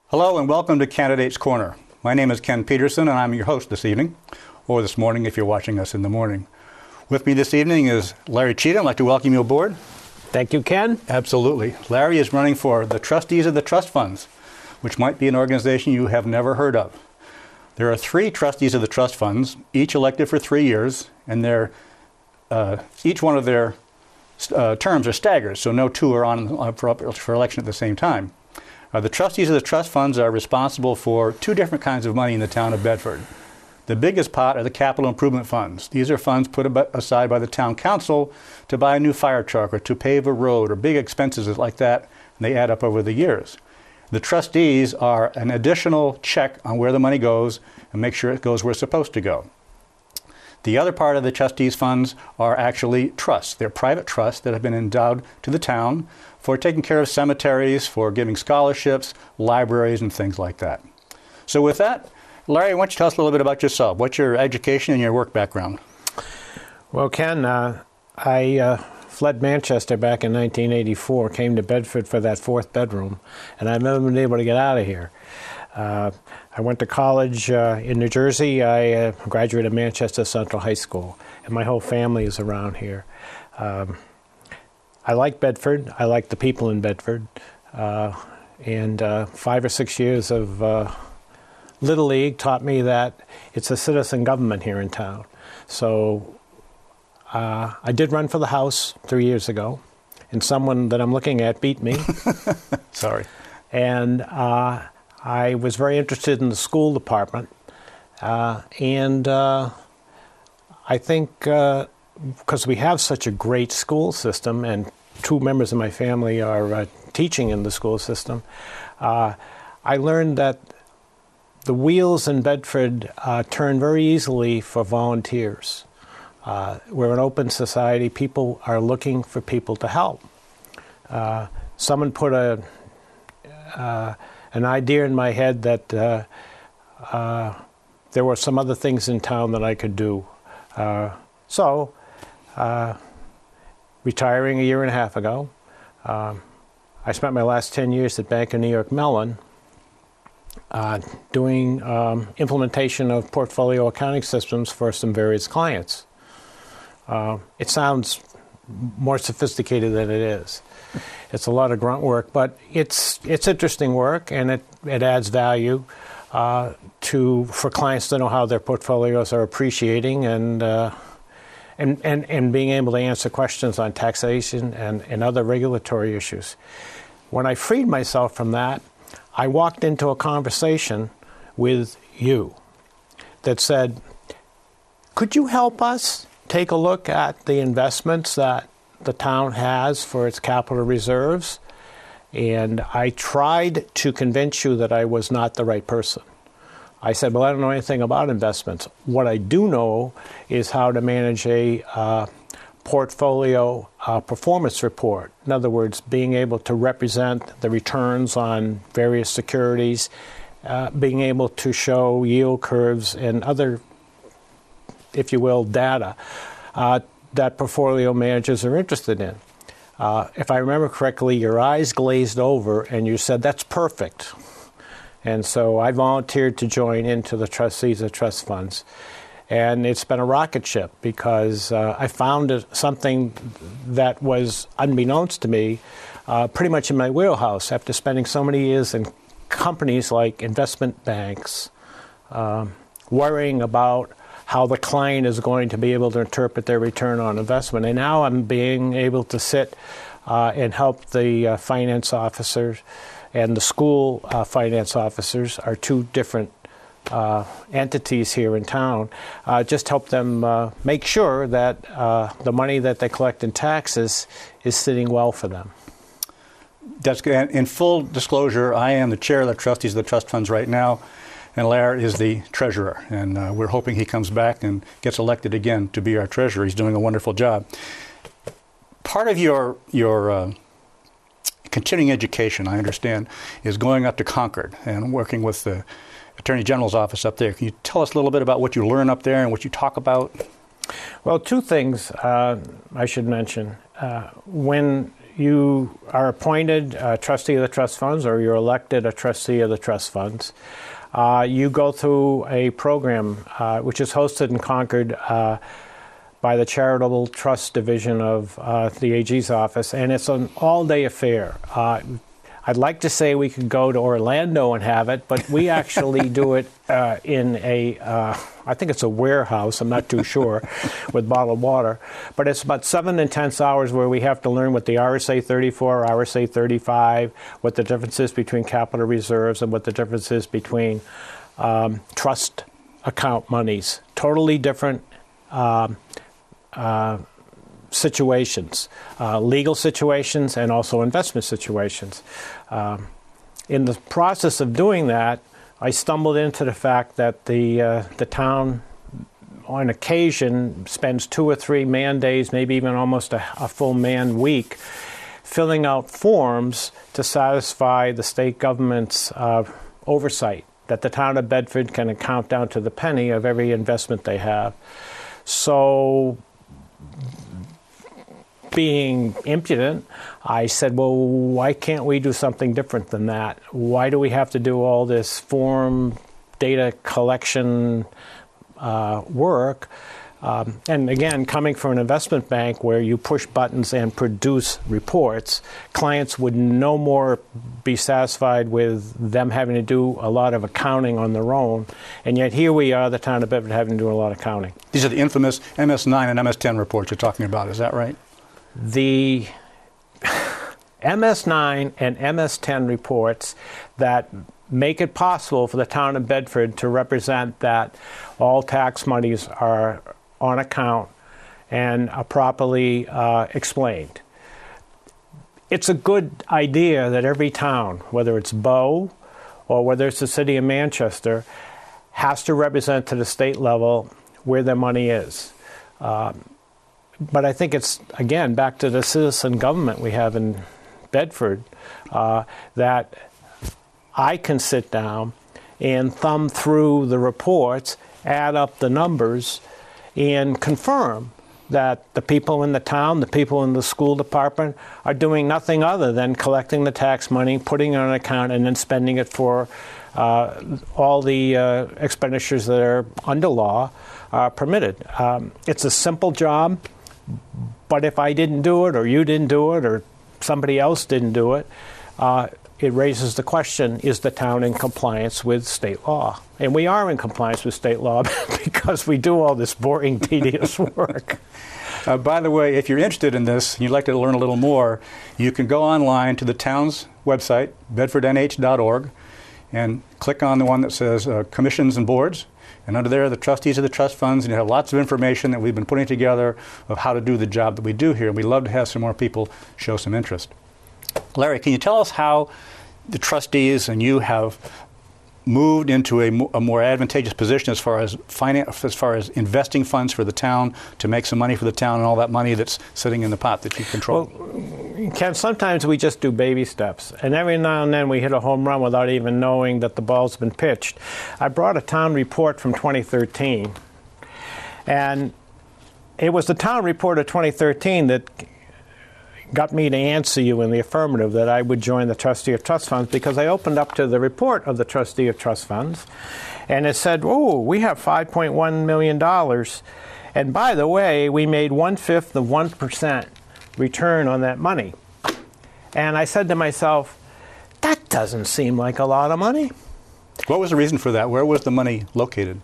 Hello and welcome to Candidates Corner. My name is Ken Peterson and I'm your host this evening, or this morning if you're watching us in the morning. With me this evening is Larry Cheatham. I'd like to welcome you aboard. Thank you, Ken. Absolutely. Larry is running for the trustees of the trust funds, which might be an organization you have never heard of. There are 3 trustees of the trust funds, each elected for 3 years, and each one of their terms are staggered, so no 2 are on for election at the same time. The trustees of the trust funds are responsible for 2 different kinds of money in the town of Bedford. The biggest pot are the capital improvement funds. These are funds put aside by the town council to buy a new fire truck or to pave a road or big expenses like that, and they add up over the years. The trustees are an additional check on where the money goes and make sure it goes where it's supposed to go. The other part of the trustees' funds are actually trusts. They're private trusts that have been endowed to the town for taking care of cemeteries, for giving scholarships, libraries, and things like that. So with that, Larry, why don't you tell us a little bit about yourself? What's your education and your work background? Well, Ken, I fled Manchester back in 1984, came to Bedford for that 4th bedroom, and I've never been able to get out of here. I went to college in New Jersey. I graduated Manchester Central High School, and my whole family is around here. I like Bedford. I like the people in Bedford. And 5 or 6 years of Little League taught me that it's a citizen government here in town. So I did run for the House 3 years ago, and someone that I'm looking at beat me. Sorry. And I was very interested in the school department. And I think because we have such a great school system, and 2 members of my family are teaching in the school system, I learned that the wheels in Bedford turn very easily for volunteers. We're an open society. People are looking for people to help. Someone put an idea in my head that there were some other things in town that I could do. So, retiring a year and a half ago, I spent my last 10 years at Bank of New York Mellon doing implementation of portfolio accounting systems for some various clients. It sounds more sophisticated than it is. It's a lot of grunt work, but it's interesting work, and it adds value for clients to know how their portfolios are appreciating and being able to answer questions on taxation and other regulatory issues. When I freed myself from that, I walked into a conversation with you that said, could you help us take a look at the investments that the town has for its capital reserves? And I tried to convince you that I was not the right person. I said, well, I don't know anything about investments. What I do know is how to manage a portfolio performance report. In other words, being able to represent the returns on various securities, being able to show yield curves and other, if you will, data that portfolio managers are interested in. If I remember correctly, your eyes glazed over and you said, that's perfect. And so I volunteered to join into the trustees of trust funds. And it's been a rocket ship because I found something that was unbeknownst to me pretty much in my wheelhouse after spending so many years in companies like investment banks, worrying about how the client is going to be able to interpret their return on investment. And now I'm being able to sit and help the finance officers and the school finance officers are 2 different entities here in town, just help them make sure that the money that they collect in taxes is sitting well for them. That's good. In full disclosure, I am the chair of the trustees of the trust funds right now, and Larry is the treasurer. And we're hoping he comes back and gets elected again to be our treasurer. He's doing a wonderful job. Part of your continuing education, I understand, is going up to Concord and working with the Attorney General's office up there. Can you tell us a little bit about what you learn up there and what you talk about? Well, 2 things I should mention. When you are appointed a trustee of the trust funds, or you're elected a trustee of the trust funds, you go through a program which is hosted in Concord by the Charitable Trust Division of the AG's office, and it's an all-day affair. I'd like to say we could go to Orlando and have it, but we actually do it in I think it's a warehouse, I'm not too sure, with bottled water. But it's about 7 intense hours where we have to learn what the RSA 34, RSA 35, what the difference is between capital reserves, and what the difference is between trust account monies. Totally different situations, legal situations and also investment situations. In the process of doing that, I stumbled into the fact that the town on occasion spends 2 or 3 man days, maybe even almost a full man week, filling out forms to satisfy the state government's oversight, that the town of Bedford can account down to the penny of every investment they have. So, being impudent, I said, well, why can't we do something different than that? Why do we have to do all this form data collection work? And again, coming from an investment bank where you push buttons and produce reports, clients would no more be satisfied with them having to do a lot of accounting on their own. And yet here we are, the town of Bedford, having to do a lot of accounting. These are the infamous MS9 and MS10 reports you're talking about, is that right? The MS9 and MS10 reports that make it possible for the town of Bedford to represent that all tax monies are on account and are properly explained. It's a good idea that every town, whether it's Bow or whether it's the city of Manchester, has to represent to the state level where their money is. But I think it's, again, back to the citizen government we have in Bedford, that I can sit down and thumb through the reports, add up the numbers, and confirm that the people in the town, the people in the school department are doing nothing other than collecting the tax money, putting it on an account, and then spending it for all the expenditures that are under law permitted. It's a simple job, but if I didn't do it, or you didn't do it, or somebody else didn't do it, it raises the question, is the town in compliance with state law? And we are in compliance with state law because we do all this boring, tedious work. By the way, if you're interested in this and you'd like to learn a little more, you can go online to the town's website, bedfordnh.org, and click on the one that says Commissions and Boards. And under there, the trustees of the trust funds, and you have lots of information that we've been putting together of how to do the job that we do here. And we'd love to have some more people show some interest. Larry, can you tell us how the trustees and you have moved into a more advantageous position as far as finance, as far as investing funds for the town to make some money for the town and all that money that's sitting in the pot that you control? Well, Ken, sometimes we just do baby steps, and every now and then we hit a home run without even knowing that the ball's been pitched. I brought a town report from 2013, and it was the town report of 2013 that got me to answer you in the affirmative that I would join the trustee of trust funds, because I opened up to the report of the trustee of trust funds, and it said, oh, we have $5.1 million. And by the way, we made 1/5 of 1% return on that money. And I said to myself, that doesn't seem like a lot of money. What was the reason for that? Where was the money located?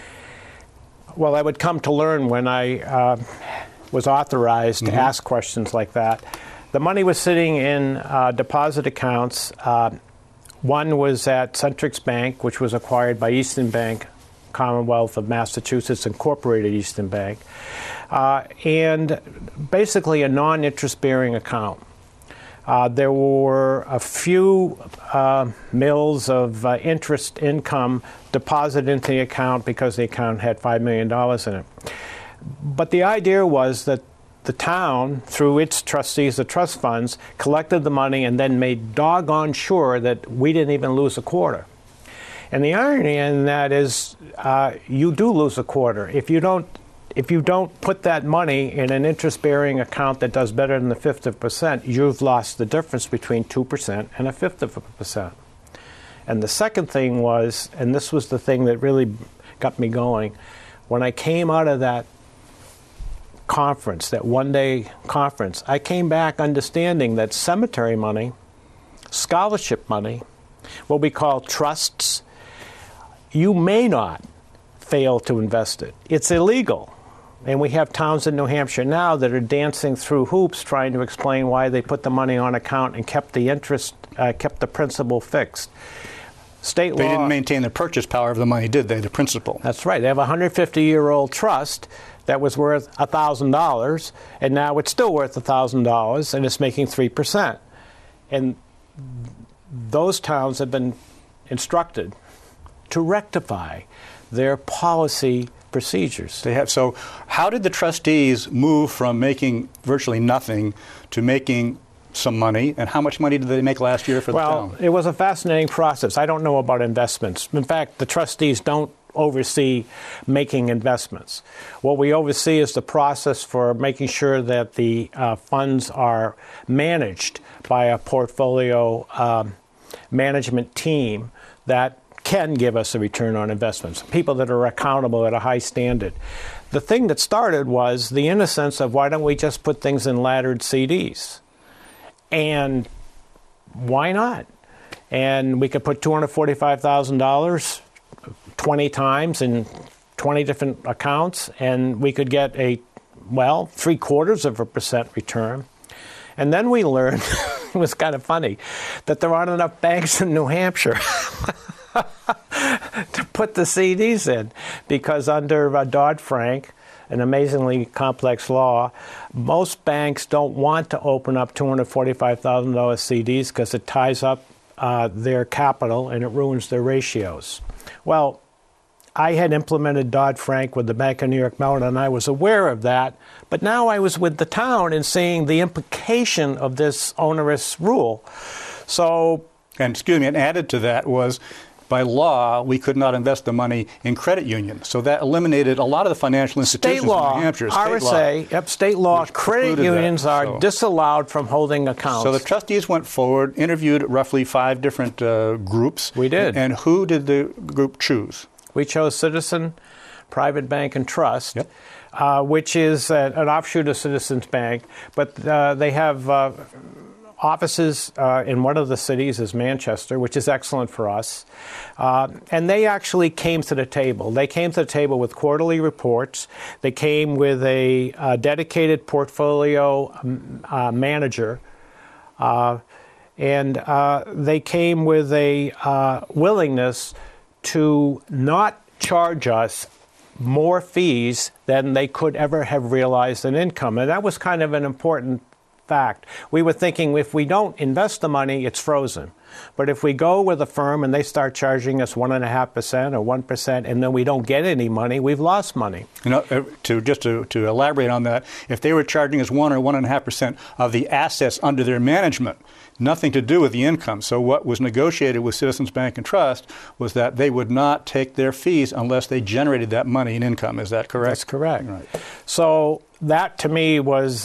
Well, I would come to learn when I was authorized to ask questions like that. The money was sitting in deposit accounts. One was at Centrix Bank, which was acquired by Eastern Bank, Commonwealth of Massachusetts, Incorporated Eastern Bank, and basically a non-interest-bearing account. There were a few mils of interest income deposited into the account because the account had $5 million in it. But the idea was that the town, through its trustees, the trust funds, collected the money and then made doggone sure that we didn't even lose a quarter. And the irony in that is you do lose a quarter. If you don't if you don't put that money in an interest-bearing account that does better than the fifth of a percent, you've lost the difference between 2% and a fifth of a percent. And the second thing was, and this was the thing that really got me going, when I came out of that conference, that one-day conference, I came back understanding that cemetery money, scholarship money, what we call trusts, you may not fail to invest it. It's illegal. And we have towns in New Hampshire now that are dancing through hoops trying to explain why they put the money on account and kept the interest, kept the principal fixed. State law. They didn't maintain the purchase power of the money, did they? The principal. That's right. They have a 150-year-old trust that was worth $1,000, and now it's still worth $1,000, and it's making 3%. And those towns have been instructed to rectify their policy procedures. They have. So how did the trustees move from making virtually nothing to making some money, and how much money did they make last year for the town? Well, it was a fascinating process. I don't know about investments. In fact, the trustees don't oversee making investments. What we oversee is the process for making sure that the funds are managed by a portfolio management team that can give us a return on investments, people that are accountable at a high standard. The thing that started was the innocence of why don't we just put things in laddered CDs? And why not? And we could put $245,000 20 times in 20 different accounts, and we could get a, 0.75% return. And then we learned, it was kind of funny, that there aren't enough banks in New Hampshire to put the CDs in, because under Dodd-Frank, an amazingly complex law, most banks don't want to open up $245,000 CDs because it ties up their capital and it ruins their ratios. Well, I had implemented Dodd-Frank with the Bank of New York Mellon, and I was aware of that, but now I was with the town and seeing the implication of this onerous rule. So, and excuse me, and added to that was, by law, we could not invest the money in credit unions. So that eliminated a lot of the financial institutions state law, in New Hampshire. RSA, state law, credit unions are disallowed from holding accounts. So the trustees went forward, interviewed roughly 5 different groups. We did. And who did the group choose? We chose Citizen Private Bank and Trust, yep. Which is an offshoot of Citizens Bank, but they have offices in one of the cities is Manchester, which is excellent for us. And they actually came to the table. They came to the table with quarterly reports. They came with a dedicated portfolio manager. And they came with a willingness to not charge us more fees than they could ever have realized in income. And that was kind of an important fact. We were thinking if we don't invest the money, it's frozen. But if we go with a firm and they start charging us 1.5% or 1%, and then we don't get any money, we've lost money. You know, to elaborate on that, if they were charging us 1 or 1.5% of the assets under their management, nothing to do with the income. So what was negotiated with Citizens Bank and Trust was that they would not take their fees unless they generated that money in income. Is that correct? That's correct. Right. So that to me was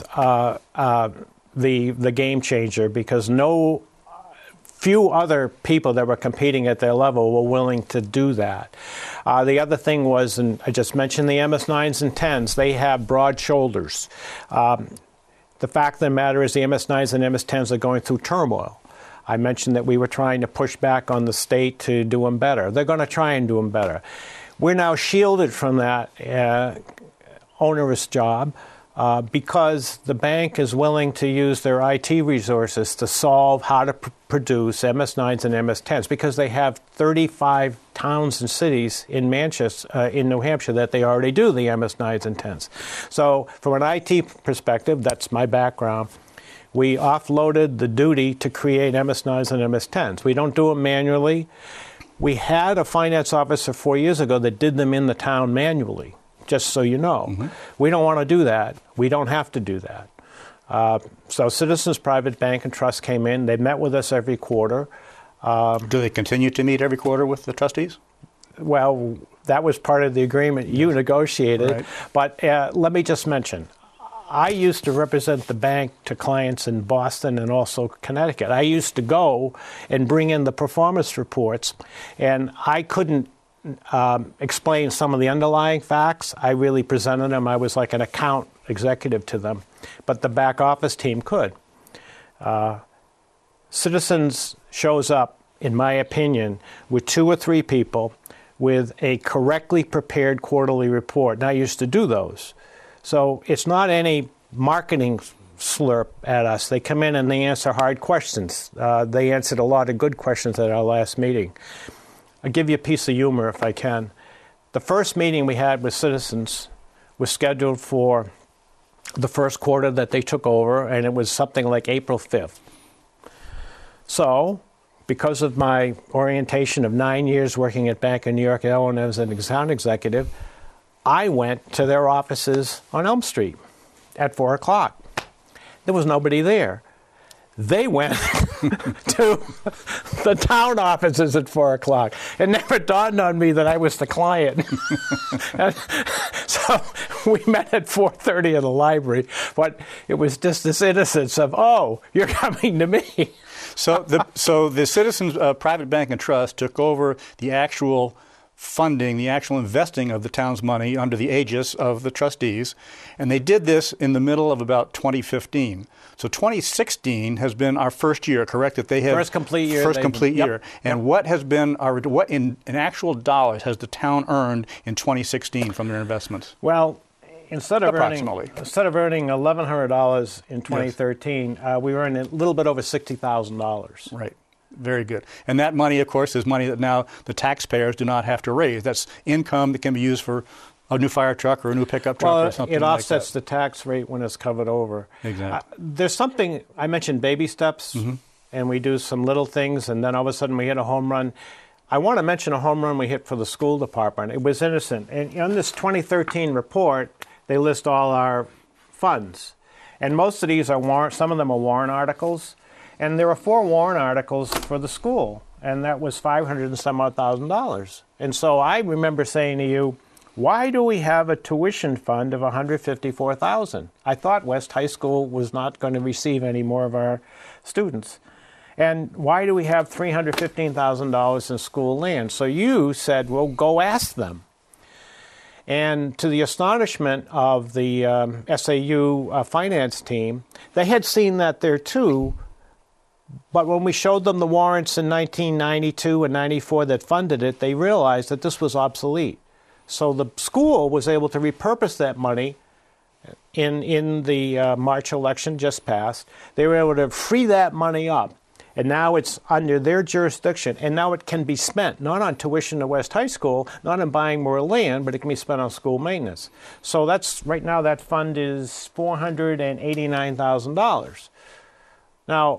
the game changer, because few other people that were competing at their level were willing to do that. The other thing was, and I just mentioned the MS9s and 10s, they have broad shoulders. The fact of the matter is the MS9s and MS10s are going through turmoil. I mentioned that we were trying to push back on the state to do them better. They're going to try and do them better. We're now shielded from that onerous job because the bank is willing to use their IT resources to solve how to produce MS9s and MS10s, because they have 35 towns and cities in Manchester, in New Hampshire, that they already do the MS9s and 10s. So from an IT perspective, that's my background, we offloaded the duty to create MS9s and MS10s. We don't do them manually. We had a finance officer 4 years ago that did them in the town manually, just so you know. Mm-hmm. We don't want to do that. We don't have to do that. So Citizens Private Bank and Trust came in. They met with us every quarter. Do they continue to meet every quarter with the trustees? Well, that was part of the agreement you negotiated. Right. But let me just mention, I used to represent the bank to clients in Boston and also Connecticut. I used to go and bring in the performance reports, and I couldn't explain some of the underlying facts. I really presented them. I was like an account executive to them, but the back office team could. Citizens shows up, in my opinion, with 2 or 3 people with a correctly prepared quarterly report. And I used to do those. So it's not any marketing slurp at us. They come in and they answer hard questions. They answered a lot of good questions at our last meeting. I'll give you a piece of humor if I can. The first meeting we had with citizens was scheduled for the first quarter that they took over, and it was something like April 5th. So, because of my orientation of 9 years working at Bank of New York Mellon as an account executive, I went to their offices on Elm Street at 4 o'clock. There was nobody there. They went to the town offices at 4 o'clock. It never dawned on me that I was the client. So we met at 4:30 in the library, but it was just this innocence of, oh, you're coming to me. So the Citizens Private Bank and Trust took over the actual funding, the actual investing of the town's money under the aegis of the trustees, and they did this in the middle of about 2015. So 2016 has been our first year, correct? That they have first complete year. Yep. And what has been what in actual dollars has the town earned in 2016 from their investments? Well, instead of earning $1,100 in 2013, we earned a little bit over $60,000. Right. Very good. And that money, of course, is money that now the taxpayers do not have to raise. That's income that can be used for a new fire truck or a new pickup truck or something like that. It offsets the tax rate when it's covered over. Exactly. There's something, I mentioned baby steps, and we do some little things, and then all of a sudden we hit a home run. I want to mention a home run we hit for the school department. It was innocent. And in this 2013 report, they list all our funds. And most of these are some of them are warrant articles. And there were 4 warrant articles for the school, and that was $500 and some odd $1,000. And so I remember saying to you, why do we have a tuition fund of $154,000? I thought West High School was not going to receive any more of our students. And why do we have $315,000 in school land? So you said, well, go ask them. And to the astonishment of the SAU finance team, they had seen that there too. But when we showed them the warrants in 1992 and 94 that funded it, they realized that this was obsolete. So the school was able to repurpose that money in the March election just passed. They were able to free that money up. And now it's under their jurisdiction. And now it can be spent, not on tuition to West High School, not on buying more land, but it can be spent on school maintenance. So that's right now that fund is $489,000. Now,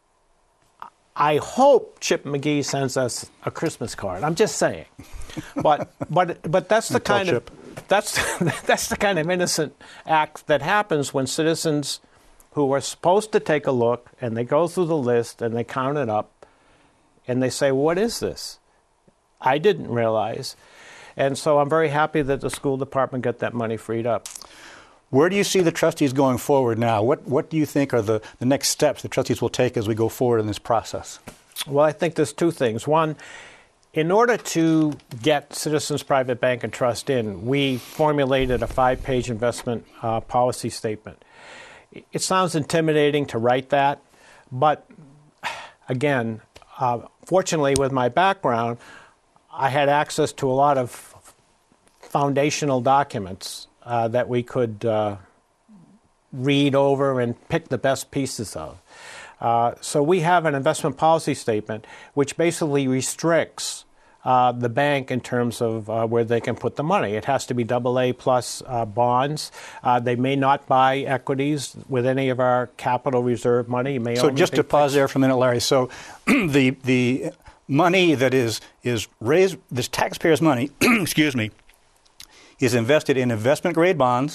I hope Chip McGee sends us a Christmas card. I'm just saying, but that's the kind of that's the kind of innocent act that happens when citizens who are supposed to take a look and they go through the list and they count it up and they say, "What is this? I didn't realize," and so I'm very happy that the school department got that money freed up. Where do you see the trustees going forward now? What do you think are the next steps the trustees will take as we go forward in this process? Well, I think there's 2 things. One, in order to get Citizens Private Bank and Trust in, we formulated a 5-page investment policy statement. It sounds intimidating to write that, but again, fortunately with my background, I had access to a lot of foundational documents that we could read over and pick the best pieces of. So we have an investment policy statement which basically restricts the bank in terms of where they can put the money. It has to be AA plus bonds. They may not buy equities with any of our capital reserve money. So just to pause there for a minute, Larry. So the money that is raised, this taxpayers' money, excuse me, is invested in investment-grade bonds,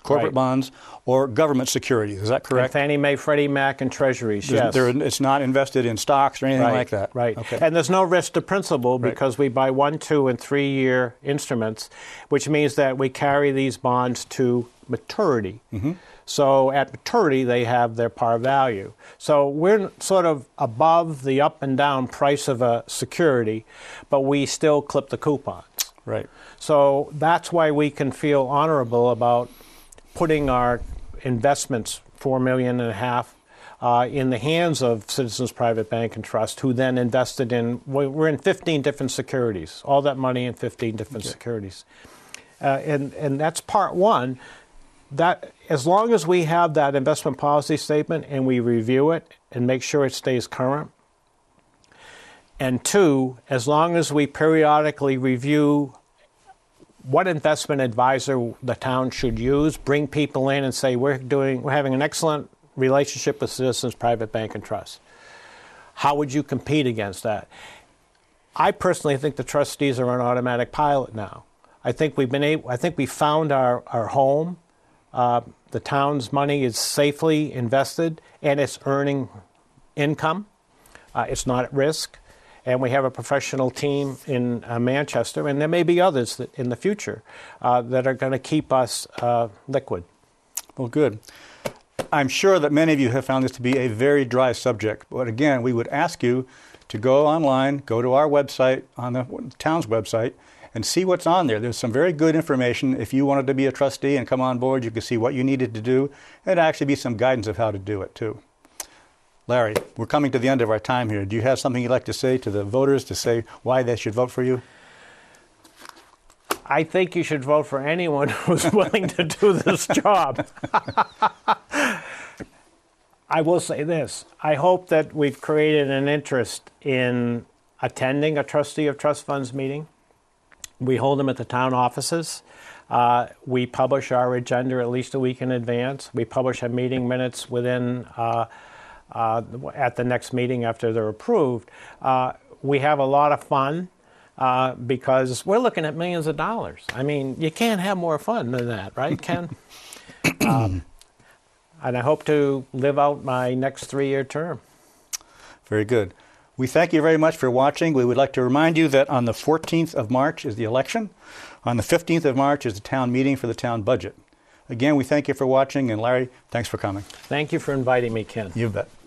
corporate Right. bonds, or government securities. Is that And correct? Fannie Mae, Freddie Mac, and Treasuries, yes. It's not invested in stocks or anything Right, like that? right. Okay. And there's no risk to principal Right. because we buy 1, 2, and 3-year instruments, which means that we carry these bonds to maturity. Mm-hmm. So at maturity, they have their par value. So we're sort of above the up and down price of a security, but we still clip the coupons. Right. So that's why we can feel honorable about putting our investments, $4.5 million, in the hands of Citizens Private Bank and Trust, who then invested in, we're in 15 different securities, all that money in 15 different securities. And that's part one. That as long as we have that investment policy statement and we review it and make sure it stays current, and two, as long as we periodically review what investment advisor the town should use, bring people in and say we're having an excellent relationship with Citizens Private Bank and Trust. How would you compete against that? I personally think the trustees are on automatic pilot now. I think we found our home. The town's money is safely invested and it's earning income. It's not at risk. And we have a professional team in Manchester, and there may be others in the future that are going to keep us liquid. Well, good. I'm sure that many of you have found this to be a very dry subject. But again, we would ask you to go online, go to our website, on the town's website, and see what's on there. There's some very good information. If you wanted to be a trustee and come on board, you could see what you needed to do, and actually be some guidance of how to do it, too. Larry, we're coming to the end of our time here. Do you have something you'd like to say to the voters to say why they should vote for you? I think you should vote for anyone who's willing to do this job. I will say this. I hope that we've created an interest in attending a trustee of trust funds meeting. We hold them at the town offices. We publish our agenda at least a week in advance. We publish our meeting minutes within at the next meeting after they're approved. We have a lot of fun because we're looking at millions of dollars. I mean, you can't have more fun than that, right, Ken? And I hope to live out my next 3-year term. Very good. We thank you very much for watching. We would like to remind you that on the 14th of March is the election. On the 15th of March is the town meeting for the town budget. Again, we thank you for watching, and Larry, thanks for coming. Thank you for inviting me, Ken. You bet.